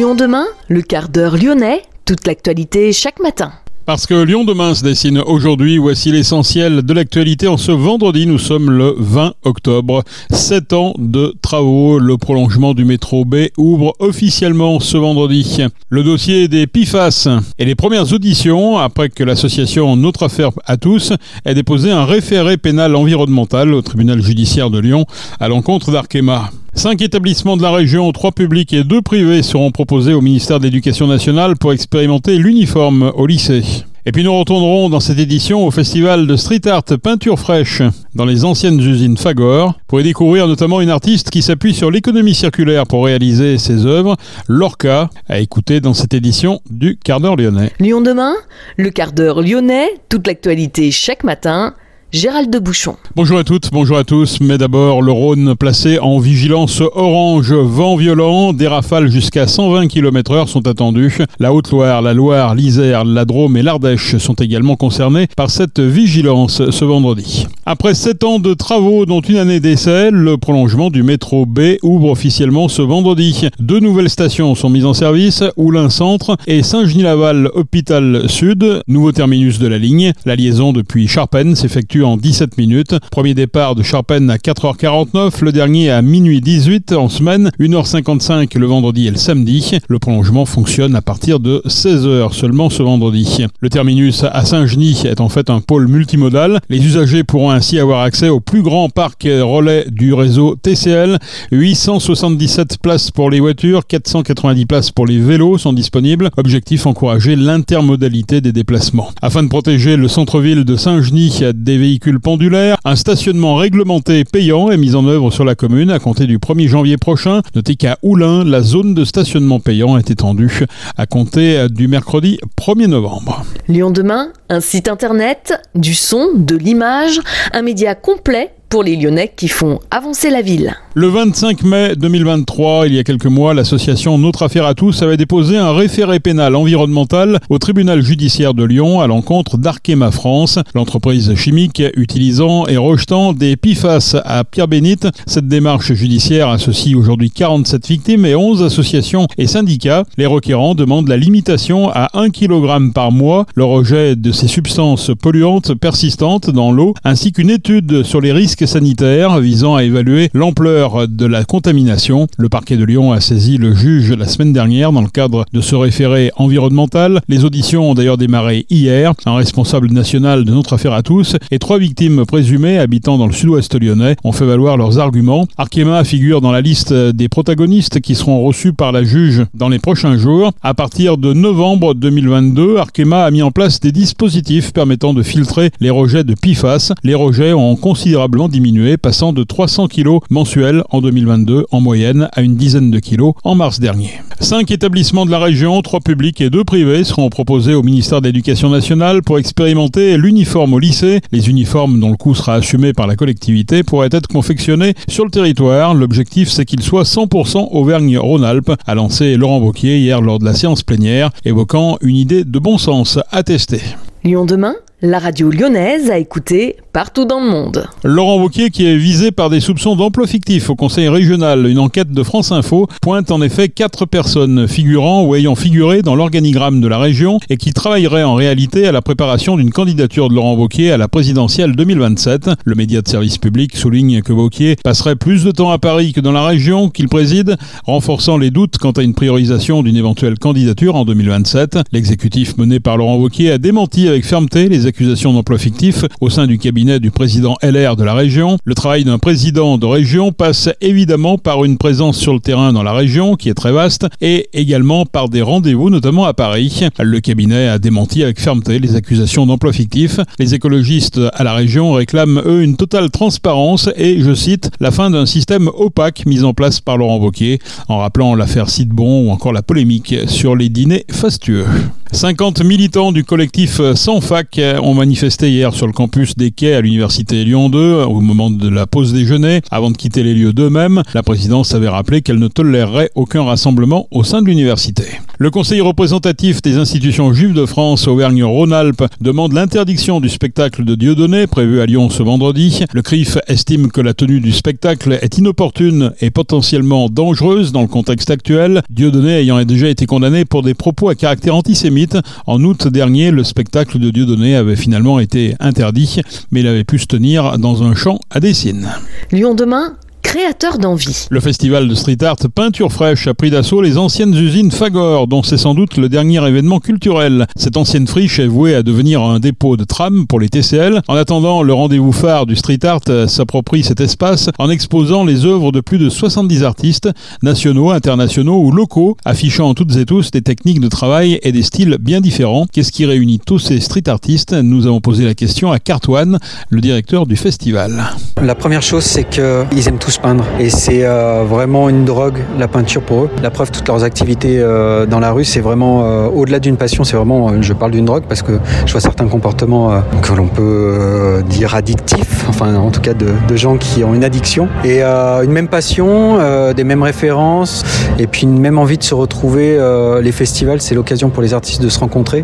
Lyon demain, le quart d'heure lyonnais, toute l'actualité chaque matin. Parce que Lyon demain se dessine aujourd'hui, voici l'essentiel de l'actualité. En ce vendredi, nous sommes le 20 octobre. 7 ans de travaux, le prolongement du métro B ouvre officiellement ce vendredi. Le dossier des PFAS et les premières auditions, après que l'association Notre Affaire à tous ait déposé un référé pénal environnemental au tribunal judiciaire de Lyon à l'encontre d'Arkema. 5 établissements de la région, 3 publics et 2 privés seront proposés au ministère de l'Éducation nationale pour expérimenter l'uniforme au lycée. Et puis nous retournerons dans cette édition au festival de street art Peinture Fraîche dans les anciennes usines Fagor pour y découvrir notamment une artiste qui s'appuie sur l'économie circulaire pour réaliser ses œuvres, Lorca, à écouter dans cette édition du quart d'heure lyonnais. Lyon demain, le quart d'heure lyonnais, toute l'actualité chaque matin. Gérald de Bouchon. Bonjour à toutes, bonjour à tous. Mais d'abord, le Rhône placé en vigilance orange, vent violent, des rafales jusqu'à 120 km/h sont attendues. La Haute-Loire, la Loire, l'Isère, la Drôme et l'Ardèche sont également concernés par cette vigilance ce vendredi. Après 7 ans de travaux, dont une année d'essai, le prolongement du métro B ouvre officiellement ce vendredi. 2 nouvelles stations sont mises en service, Oulin Centre et Saint-Genis-Laval Hôpital Sud, nouveau terminus de la ligne. La liaison depuis Charpennes s'effectue en 17 minutes. Premier départ de Charpennes à 4h49, le dernier à minuit 18 en semaine, 1h55 le vendredi et le samedi. Le prolongement fonctionne à partir de 16h seulement ce vendredi. Le terminus à Saint-Genis est en fait un pôle multimodal. Les usagers pourront ainsi avoir accès au plus grand parc relais du réseau TCL. 877 places pour les voitures, 490 places pour les vélos sont disponibles. Objectif, encourager l'intermodalité des déplacements. Afin de protéger le centre-ville de Saint-Genis des véhicules pendulaires, un stationnement réglementé payant est mis en œuvre sur la commune à compter du 1er janvier prochain. Notez qu'à Oulin, la zone de stationnement payant est étendue à compter du mercredi 1er novembre. Lyon demain, un site internet, du son, de l'image, un média complet pour les Lyonnais qui font avancer la ville. Le 25 mai 2023, il y a quelques mois, l'association Notre Affaire à tous avait déposé un référé pénal environnemental au tribunal judiciaire de Lyon à l'encontre d'Arkema France, l'entreprise chimique utilisant et rejetant des PFAS à Pierre-Bénite. Cette démarche judiciaire associe aujourd'hui 47 victimes et 11 associations et syndicats. Les requérants demandent la limitation à 1 kg par mois, le rejet de ces substances polluantes persistantes dans l'eau, ainsi qu'une étude sur les risques sanitaires visant à évaluer l'ampleur de la contamination. Le parquet de Lyon a saisi le juge la semaine dernière dans le cadre de ce référé environnemental. Les auditions ont d'ailleurs démarré hier. Un responsable national de Notre Affaire à tous et 3 victimes présumées habitant dans le sud-ouest lyonnais ont fait valoir leurs arguments. Arkema figure dans la liste des protagonistes qui seront reçus par la juge dans les prochains jours. À partir de novembre 2022, Arkema a mis en place des dispositifs permettant de filtrer les rejets de PFAS. Les rejets ont considérablement diminué, passant de 300 kg mensuels en 2022 en moyenne à une dizaine de kilos en mars dernier. 5 établissements de la région, 3 publics et 2 privés seront proposés au ministère de l'Éducation nationale pour expérimenter l'uniforme au lycée. Les uniformes dont le coût sera assumé par la collectivité pourraient être confectionnés sur le territoire. L'objectif, c'est qu'ils soient 100% Auvergne-Rhône-Alpes, a lancé Laurent Wauquiez hier lors de la séance plénière, évoquant une idée de bon sens à tester. Lyon demain, la radio lyonnaise à écouter partout dans le monde. Laurent Wauquiez qui est visé par des soupçons d'emploi fictif au conseil régional. Une enquête de France Info pointe en effet 4 personnes figurant ou ayant figuré dans l'organigramme de la région et qui travailleraient en réalité à la préparation d'une candidature de Laurent Wauquiez à la présidentielle 2027. Le média de service public souligne que Wauquiez passerait plus de temps à Paris que dans la région qu'il préside, renforçant les doutes quant à une priorisation d'une éventuelle candidature en 2027. L'exécutif mené par Laurent Wauquiez a démenti avec fermeté les accusations d'emploi fictif au sein du cabinet du président LR de la région. Le travail d'un président de région passe évidemment par une présence sur le terrain dans la région qui est très vaste et également par des rendez-vous notamment à Paris. Le cabinet a démenti avec fermeté les accusations d'emploi fictif. Les écologistes à la région réclament eux une totale transparence et, je cite, la fin d'un système opaque mis en place par Laurent Wauquiez en rappelant l'affaire Sidbon ou encore la polémique sur les dîners fastueux. 50 militants du collectif Sans Fac ont manifesté hier sur le campus des Quais à l'université Lyon 2 au moment de la pause déjeuner. Avant de quitter les lieux d'eux-mêmes, la présidence avait rappelé qu'elle ne tolérerait aucun rassemblement au sein de l'université. Le Conseil représentatif des institutions juives de France Auvergne-Rhône-Alpes demande l'interdiction du spectacle de Dieudonné prévu à Lyon ce vendredi. Le CRIF estime que la tenue du spectacle est inopportune et potentiellement dangereuse dans le contexte actuel, Dieudonné ayant déjà été condamné pour des propos à caractère antisémite. En août dernier, le spectacle de Dieudonné avait finalement été interdit, mais il avait pu se tenir dans un champ à Dessines. Lyon demain, créateur d'envie. Le festival de street art Peinture Fraîche a pris d'assaut les anciennes usines Fagor, dont c'est sans doute le dernier événement culturel. Cette ancienne friche est vouée à devenir un dépôt de tram pour les TCL. En attendant, le rendez-vous phare du street art s'approprie cet espace en exposant les œuvres de plus de 70 artistes, nationaux, internationaux ou locaux, affichant toutes et tous des techniques de travail et des styles bien différents. Qu'est-ce qui réunit tous ces street artistes ? Nous avons posé la question à Cartoine, le directeur du festival. La première chose, c'est qu'ils aiment tous peindre et c'est vraiment une drogue, la peinture pour eux. La preuve, toutes leurs activités dans la rue, c'est vraiment au-delà d'une passion, c'est vraiment, je parle d'une drogue parce que je vois certains comportements que l'on peut dire addictifs, enfin en tout cas de gens qui ont une addiction et une même passion, des mêmes références et puis une même envie de se retrouver. Les festivals, c'est l'occasion pour les artistes de se rencontrer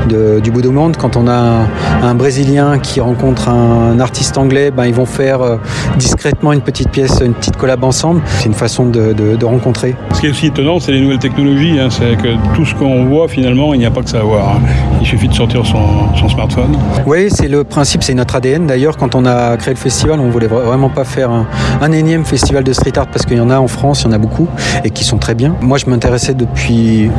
du bout du monde. Quand on a un Brésilien qui rencontre un artiste anglais, ils vont faire discrètement une petite pièce, une petite collab ensemble. C'est une façon de rencontrer. Ce qui est aussi étonnant, c'est les nouvelles technologies. C'est que tout ce qu'on voit, finalement, il n'y a pas que ça à voir. Il suffit de sortir son smartphone. Oui, c'est le principe, c'est notre ADN. D'ailleurs, quand on a créé le festival, on ne voulait vraiment pas faire un énième festival de street art parce qu'il y en a en France, il y en a beaucoup et qui sont très bien. Moi, je m'intéressais depuis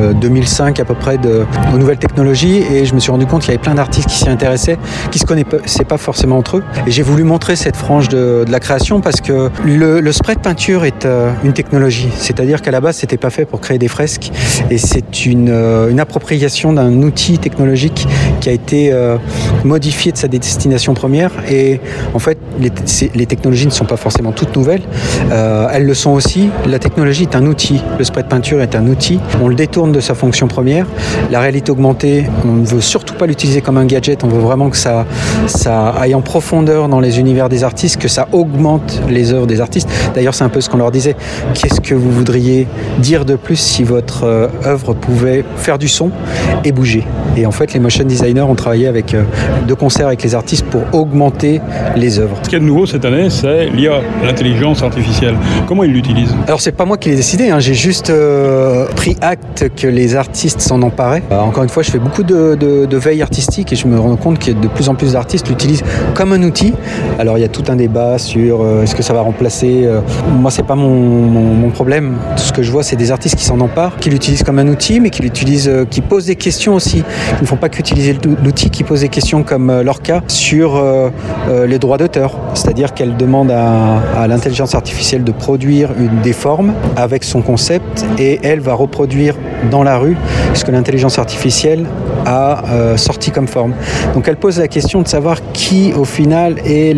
2005 à peu près aux nouvelles technologies et je me suis rendu compte qu'il y avait plein d'artistes qui s'y intéressaient, qui ne se connaissaient pas forcément entre eux. Et j'ai voulu montrer cette frange de la création parce que le spray de peinture est une technologie. C'est-à-dire qu'à la base, c'était pas fait pour créer des fresques et c'est une appropriation d'un outil technologique qui a été modifié de sa destination première. Et en fait, les technologies ne sont pas forcément toutes nouvelles. Elles le sont aussi. La technologie est un outil. Le spray de peinture est un outil. On le détourne de sa fonction première. La réalité augmentée, on ne veut surtout pas l'utiliser comme un gadget. On veut vraiment que ça aille en profondeur dans les univers des artistes, que ça augmente les œuvres des artistes. D'ailleurs, c'est un peu ce qu'on leur disait. Qu'est-ce que vous voudriez dire de plus si votre œuvre pouvait faire du son et bouger ? Et en fait, les motion designers ont travaillé de concert avec les artistes pour augmenter les œuvres. Ce qu'il y a de nouveau cette année, c'est l'IA, l'intelligence artificielle. Comment ils l'utilisent ? Alors, c'est pas moi qui l'ai décidé. J'ai juste pris acte que les artistes s'en emparaient. Encore une fois, je fais beaucoup de veille artistique et je me rends compte que de plus en plus d'artistes l'utilisent comme un outil. Alors, il y a tout un débat sur est-ce que ça va remplacer. Moi, c'est pas mon problème. Tout ce que je vois, c'est des artistes qui s'en emparent, qui l'utilisent comme un outil, mais qui l'utilisent, qui posent des questions aussi. Ils ne font pas qu'utiliser l'outil, qui posent des questions comme Lorca sur les droits d'auteur. C'est-à-dire qu'elle demande à l'intelligence artificielle de produire des formes avec son concept et elle va reproduire dans la rue ce que l'intelligence artificielle a sorti comme forme. Donc elle pose la question de savoir qui au final est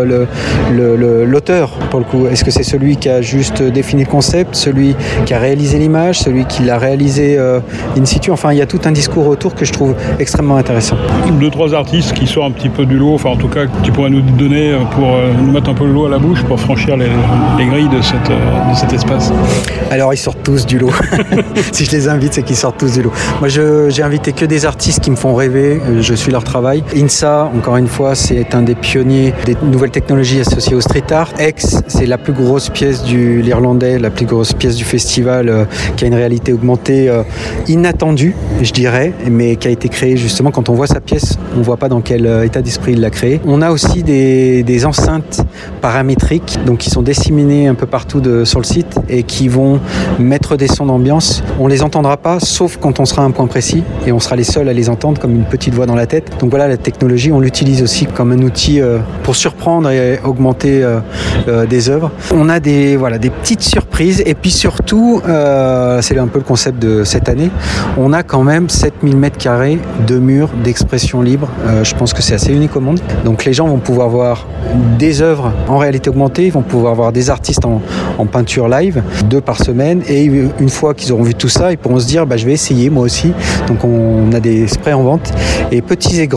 l'auteur pour le coup. Est-ce que c'est celui qui a juste défini le concept, celui qui a réalisé l'image, celui qui l'a réalisé in situ? Enfin, il y a tout un discours autour que je trouve extrêmement intéressant. 2-3 artistes qui sortent un petit peu du lot, enfin en tout cas tu pourrais nous donner pour nous mettre un peu l'eau à la bouche pour franchir les grilles de cet espace. Alors ils sortent tous du lot. Si je les invite, c'est qu'ils sortent tous du lot. Moi j'ai invité que des artistes qui me font rêver, je suis leur travail. INSA, encore une fois, c'est un des pionniers des nouvelles technologies associées au street art. X, c'est la plus grosse pièce l'Irlandais, la plus grosse pièce du festival qui a une réalité augmentée inattendue, je dirais, mais qui a été créée justement, quand on voit sa pièce, on ne voit pas dans quel état d'esprit il l'a créée. On a aussi des enceintes paramétriques, donc qui sont disséminées un peu partout sur le site et qui vont mettre des sons d'ambiance. On les entendra pas, sauf quand on sera à un point précis et on sera les seuls à les entendre comme une petite voix dans la tête. Donc voilà, la technologie, on l'utilise aussi comme un outil pour surprendre et augmenter des œuvres. On a des petites surprises et puis surtout, c'est un peu le concept de cette année, on a quand même 7000 m² de murs d'expression libre. Je pense que c'est assez unique au monde. Donc les gens vont pouvoir voir des œuvres en réalité augmentée, ils vont pouvoir voir des artistes en peinture live, 2 par semaine, et une fois qu'ils auront vu tout ça, ils pourront se dire je vais essayer moi aussi. Donc on a des sprays en vente, et petits et grands,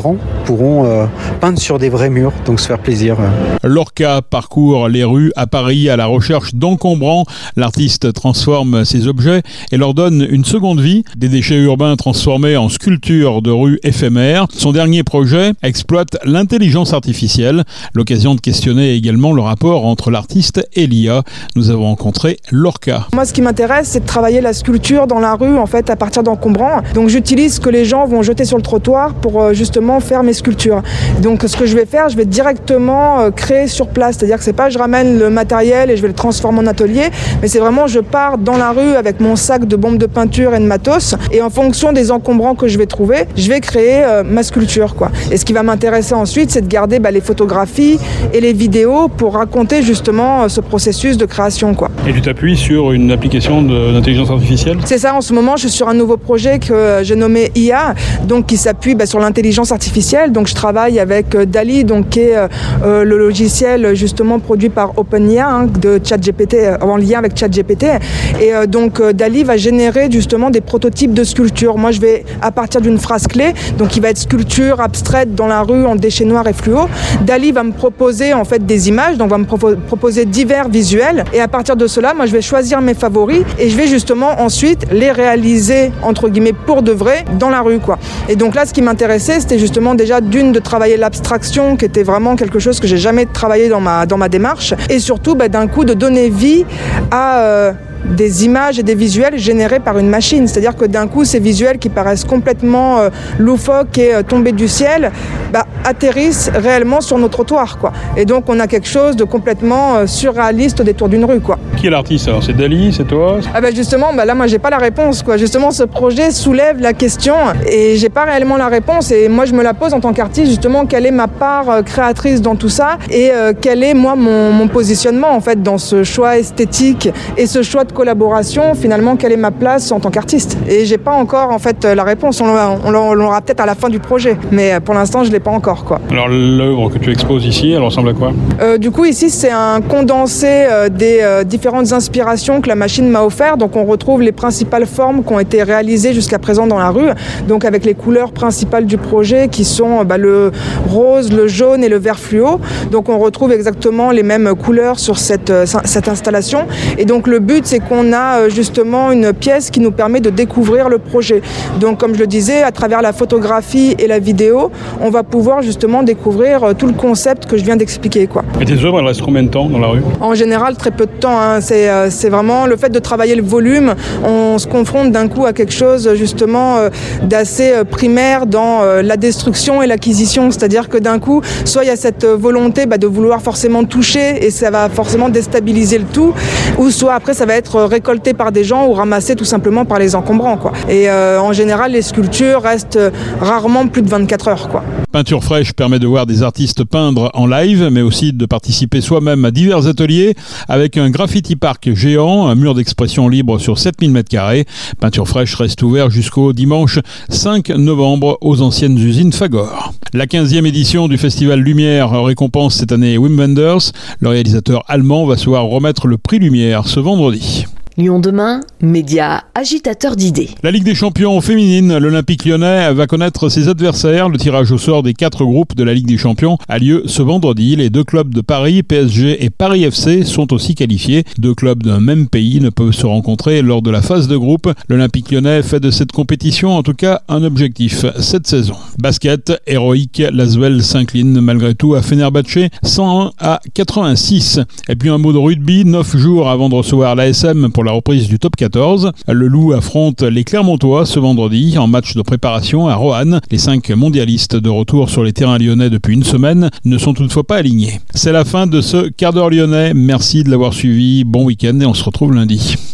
pourront peindre sur des vrais murs, donc se faire plaisir. Lorca parcourt les rues à Paris à la recherche d'encombrants. L'artiste transforme ces objets et leur donne une seconde vie, des déchets urbains transformés en sculptures de rues éphémères. Son dernier projet exploite l'intelligence artificielle. L'occasion de questionner également le rapport entre l'artiste et l'IA. Nous avons rencontré Lorca. Moi, ce qui m'intéresse, c'est de travailler la sculpture dans la rue, en fait, à partir d'encombrants. Donc, j'utilise ce que les gens vont jeter sur le trottoir pour justement faire mes sculptures. Donc, ce que je vais faire, je vais directement créer sur place. C'est-à-dire que c'est pas je ramène le matériel et je vais le transformer en atelier, mais c'est vraiment je pars dans la rue avec mon sac de bombes de peinture et de matos, et en fonction des encombrants que je vais trouver, je vais créer ma sculpture, quoi. Et ce qui va m'intéresser ensuite, c'est de garder les photographies et les vidéos pour raconter justement ce processus de création, quoi. Et tu t'appuies sur une application d'intelligence artificielle ? C'est ça, en ce moment, je suis sur un nouveau projet que j'ai nommé IA, donc qui s'appuie sur l'intelligence artificielle. Donc je travaille avec DALL-E, donc qui est le logiciel justement produit par OpenAI de ChatGPT, en lien avec ChatGPT. Et donc DALL-E va générer justement des prototypes de sculptures. Moi, je vais, à partir d'une phrase clé, donc qui va être sculpture abstraite dans la rue en déchets noirs et fluo, DALL-E va me proposer en fait des images, donc va me proposer divers visuels. Et à partir de cela, moi, je vais choisir mes favoris et je vais justement ensuite les réaliser entre guillemets pour de vrai dans la rue, quoi. Et donc là, ce qui m'intéressait, c'était justement déjà de travailler l'abstraction, qui était vraiment quelque chose que j'ai jamais travaillé dans ma démarche, et surtout d'un coup de donner vie à des images et des visuels générés par une machine. C'est-à-dire que d'un coup, ces visuels qui paraissent complètement loufoques et tombés du ciel, atterrissent réellement sur nos trottoirs, quoi. Et donc, on a quelque chose de complètement surréaliste au détour d'une rue, quoi. Qui est l'artiste alors ? C'est DALL-E, c'est toi ? Justement, là, moi, j'ai pas la réponse, quoi. Justement, ce projet soulève la question et j'ai pas réellement la réponse. Et moi, je me la pose en tant qu'artiste, justement, quelle est ma part créatrice dans tout ça et quel est, moi, mon positionnement, en fait, dans ce choix esthétique et ce choix de collaboration, finalement, quelle est ma place en tant qu'artiste. Et j'ai pas encore, en fait, la réponse. On l'aura peut-être à la fin du projet, mais pour l'instant, je l'ai pas encore, quoi. Alors, l'œuvre que tu exposes ici, elle ressemble à quoi ? Du coup, ici, c'est un condensé des différentes inspirations que la machine m'a offert. Donc, on retrouve les principales formes qui ont été réalisées jusqu'à présent dans la rue. Donc, avec les couleurs principales du projet qui sont le rose, le jaune et le vert fluo. Donc, on retrouve exactement les mêmes couleurs sur cette installation. Et donc, le but, c'est qu'on a justement une pièce qui nous permet de découvrir le projet. Donc, comme je le disais, à travers la photographie et la vidéo, on va pouvoir justement découvrir tout le concept que je viens d'expliquer, quoi. Et tes œuvres, elles restent combien de temps dans la rue ? En général, très peu de temps, hein. C'est vraiment le fait de travailler le volume. On se confronte d'un coup à quelque chose justement d'assez primaire dans la destruction et l'acquisition. C'est-à-dire que d'un coup, soit il y a cette volonté de vouloir forcément toucher et ça va forcément déstabiliser le tout, ou soit après ça va être récolté par des gens ou ramassé tout simplement par les encombrants, quoi. Et en général, les sculptures restent rarement plus de 24 heures, quoi. Peinture fraîche permet de voir des artistes peindre en live, mais aussi de participer soi-même à divers ateliers avec un graffiti park géant, un mur d'expression libre sur 7000 m². Peinture fraîche reste ouvert jusqu'au dimanche 5 novembre aux anciennes usines Fagor. La 15e édition du Festival Lumière récompense cette année Wim Wenders. Le réalisateur allemand va se voir remettre le prix Lumière ce vendredi. Lyon demain, média agitateur d'idées. La Ligue des champions féminine, l'Olympique lyonnais va connaître ses adversaires. Le tirage au sort des 4 groupes de la Ligue des champions a lieu ce vendredi. Les 2 clubs de Paris, PSG et Paris FC, sont aussi qualifiés. 2 clubs d'un même pays ne peuvent se rencontrer lors de la phase de groupe. L'Olympique lyonnais fait de cette compétition en tout cas un objectif cette saison. Basket, héroïque, l'Asvel s'incline malgré tout à Fenerbahçe 101-86. Et puis un mot de rugby, 9 jours avant de recevoir l'ASM pour la reprise du top 14. Le Loup affronte les Clermontois ce vendredi en match de préparation à Roanne. Les 5 mondialistes de retour sur les terrains lyonnais depuis une semaine ne sont toutefois pas alignés. C'est la fin de ce quart d'heure lyonnais. Merci de l'avoir suivi. Bon week-end et on se retrouve lundi.